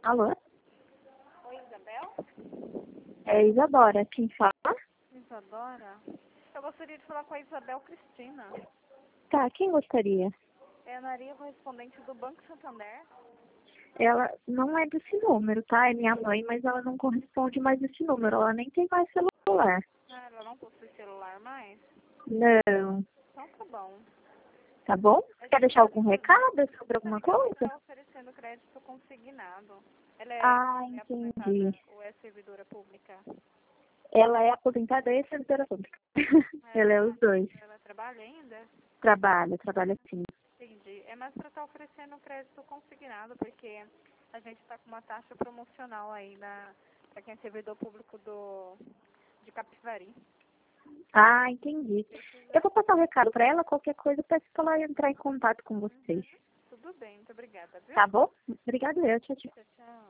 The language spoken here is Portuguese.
Alô? Oi, Isabel? É Isadora, quem fala? Isadora? Eu gostaria de falar com a Isabel Cristina. Tá, quem gostaria? É a Maria, correspondente do Banco Santander. Ela não é desse número, tá? É minha mãe, mas ela não corresponde mais desse número. Ela nem tem mais celular. Ah, ela não possui celular mais? Não. Então tá bom. Tá bom? Quer deixar algum recado sobre alguma Ela coisa? está oferecendo crédito consignado. Ela Ah, é aposentada entendi. ou é servidora pública? Ela é aposentada e servidora pública. Ela é os dois. Ela trabalha ainda? Trabalha sim. Entendi. É mais para estar oferecendo crédito consignado, porque a gente está com uma taxa promocional aí para quem é servidor público de Capivari. Ah, entendi. Eu vou passar o recado pra ela, qualquer coisa, eu peço pra ela entrar em contato com vocês. Tudo bem, muito obrigada, viu? Tá bom? Obrigada, eu. Tchau, tchau. Tchau, tchau.